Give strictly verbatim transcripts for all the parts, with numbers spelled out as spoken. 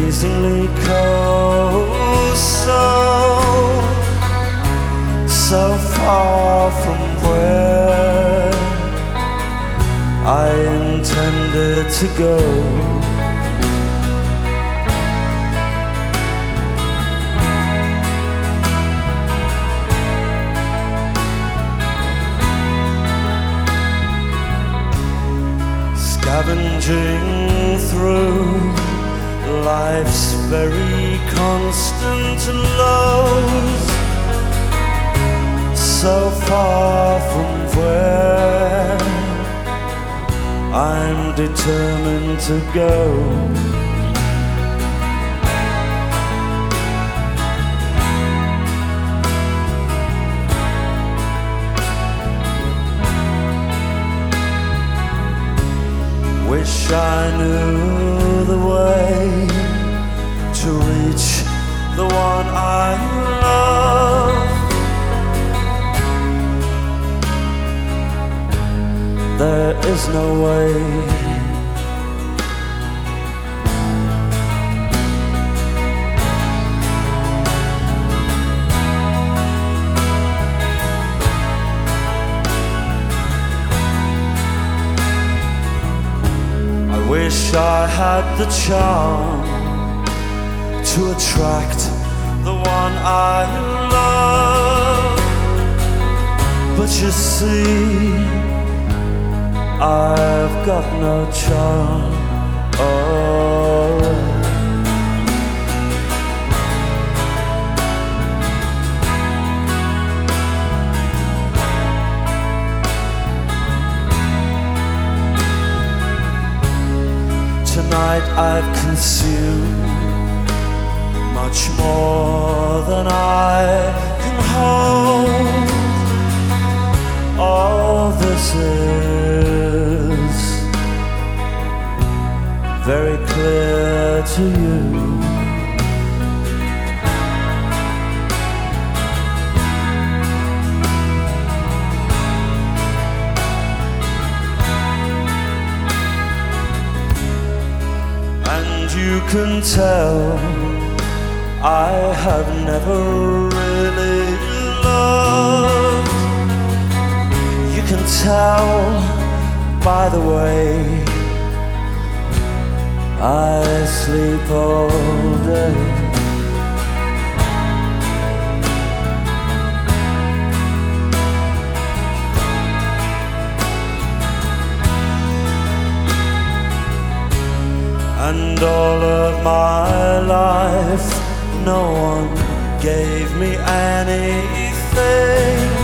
amazingly cold, so, so far from where I intended to go. Scavenging through life's very constant lows, so far from where I'm determined to go. Wish I knew the way to reach the one I love. There is no way. Wish I had the charm to attract the one I love, but you see, I've got no charm. Oh, tonight I've consumed much more than I can hold. All this is very clear to you. You can tell I have never really loved. You can tell by the way I sleep all day. And all of my life, no one gave me anything.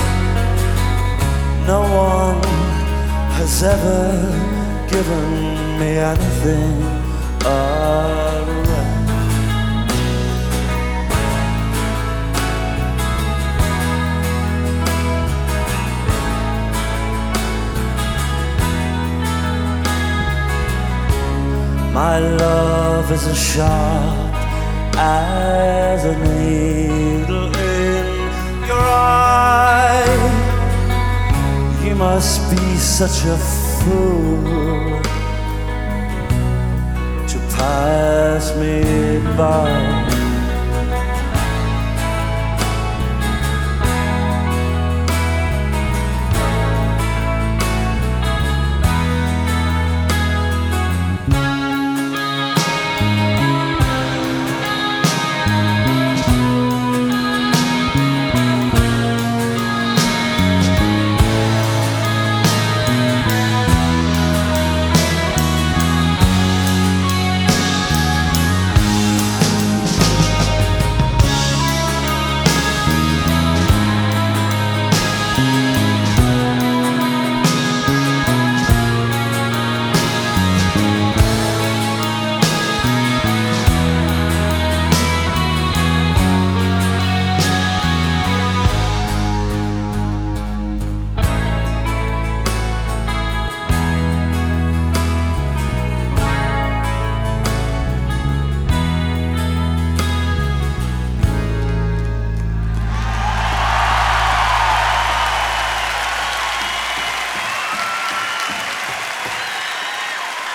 No one has ever given me anything. Alright. My love is as sharp as a needle in your eye. You must be such a fool to pass me by.